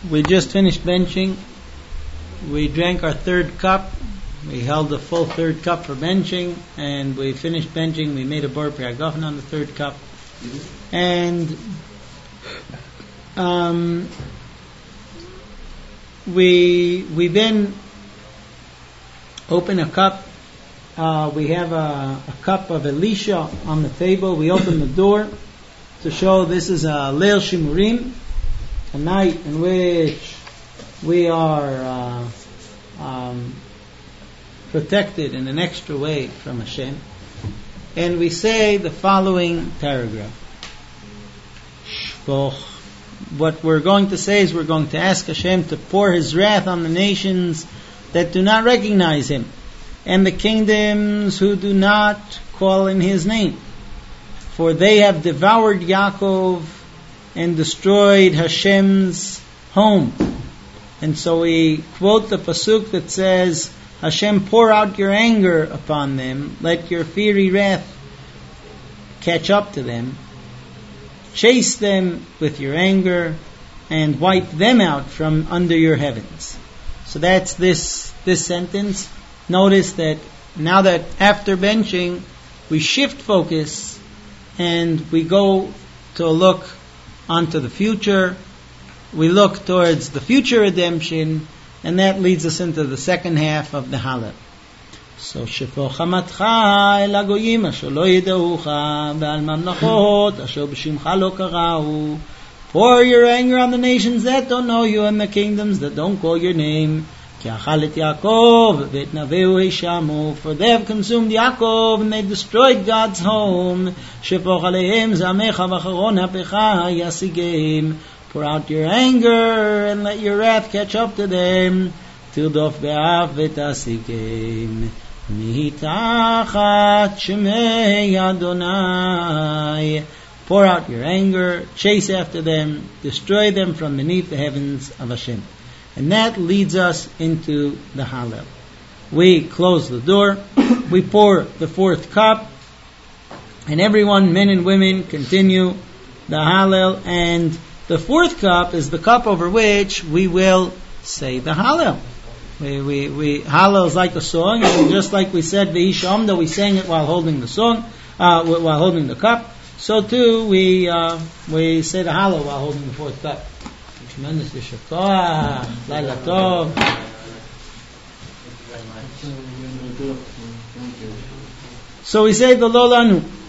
We just finished benching. We drank our third cup. We held the full third cup for benching, and we finished benching. We made a Bor Priagofen on the third cup. And we then open a cup. We have a cup of Elisha on the table. We open the door to show this is a Leil Shimurim, a night in which we are protected in an extra way from Hashem. And we say the following paragraph. What we're going to say is we're going to ask Hashem to pour His wrath on the nations that do not recognize Him, and the kingdoms who do not call in His name. For they have devoured Yaakov and destroyed Hashem's home. And so we quote the pasuk that says, Hashem, pour out your anger upon them. Let your fiery wrath catch up to them. Chase them with your anger and wipe them out from under your heavens. So that's this sentence. Notice that now that after benching, we shift focus and we go to look onto the future. We look towards the future redemption, and that leads us into the second half of the Hallel. So, Shefo chamatcha el hagoyim asher lo yidaucha ve'al mamlachot asher b'shimcha lo karau. Pour your anger on the nations that don't know you and the kingdoms that don't call your name. Ki achal et Yaakov ve'et naveu hishamu. For they have consumed Yaakov and they destroyed God's home. Shefo aleim zamecha v'acharon hapecha yasigim. Pour out your anger and let your wrath catch up to them. Tildof be'af v'tasigim. Mitachat shemei Adonai. Pour out your anger, chase after them, destroy them from beneath the heavens of Hashem. And that leads us into the Hallel. We close the door, we pour the fourth cup, and everyone, men and women, continue the Hallel. And the fourth cup is the cup over which we will say the Hallel. We Hallel is like a song, and just like we said V'Isha Omda, we sang it while holding the song, while holding the cup. So too we say the Hallel while holding the fourth cup. Tremendous Yeshua, Laila Tov. So we say the Lo Lanu.